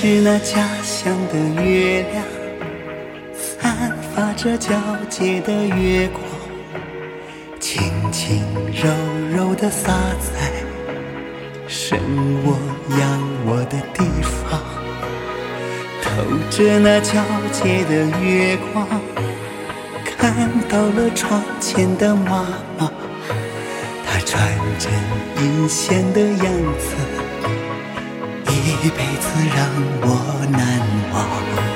是那家乡的月亮，散发着皎洁的月光，轻轻柔柔地洒在生我养我的地方。透着那皎洁的月光，看到了窗前的妈妈，她穿着阴险的样子，一辈子让我难忘。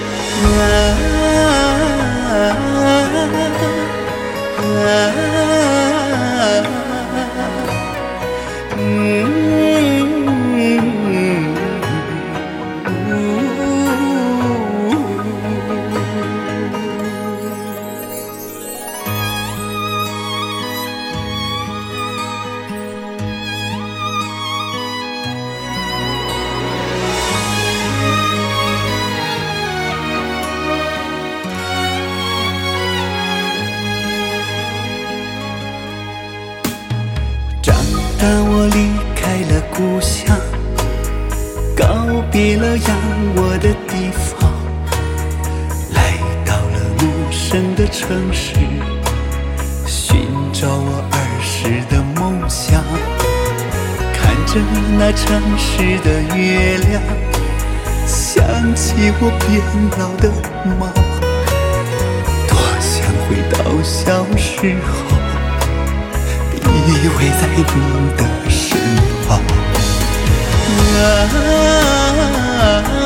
当我离开了故乡，告别了养我的地方，来到了陌生的城市，寻找我儿时的梦想。看着那城市的月亮，想起我变老的妈，多想回到小时候，依偎在你的身旁。